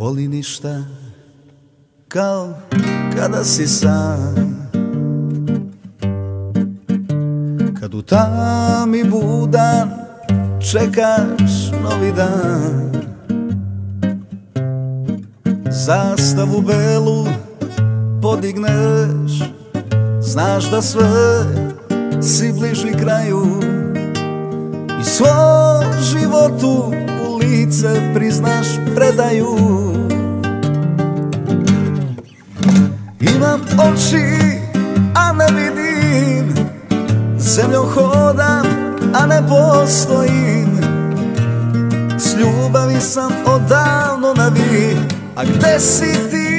boli ništa kao kada si sam, kad u tami budan čekaš novi dan. Zastavu belu podigneš, znaš da sve si bliži kraju i svom životu u lice priznaš predaju. Imam oči, a ne vidim, zemljom hodam, a ne postojim. S ljubavi sam odavno na vi, a gde si ti?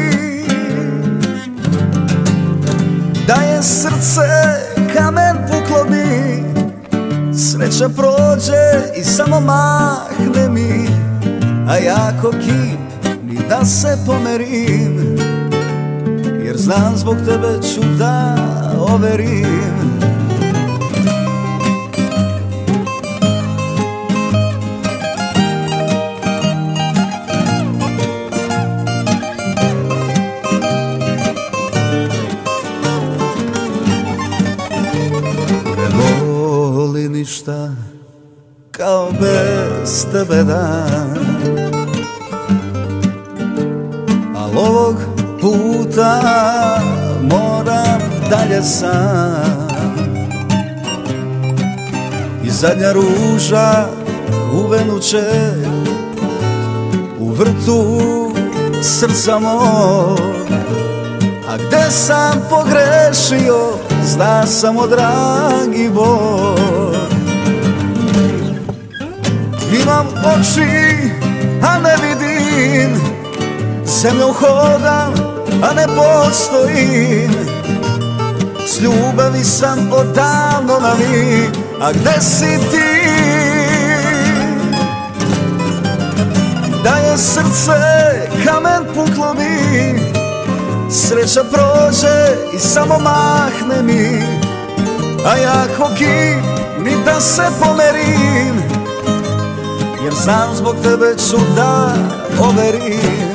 Da je srce kamen puklo bi, sreća prođe i samo mahne mi, a ja ko kip ni da se pomerim, jer znam zbog tebe ću da overim. Ništa kao bez tebe dan, al ovog puta moram dalje sam. I zadnja ruža uvenuće u vrtu srca mog, a gde sam pogrešio zna samo dragi Bog. Imam oči, a ne vidim, zemljom hodam, a ne postojim. S ljubavi sam odavno na vi, a gde si ti? Da je srce kamen puklo bi, sreća prođe i samo mahne mi, a ja ko kip ni da se pomerim, jer znam zbog tebe ću da overim.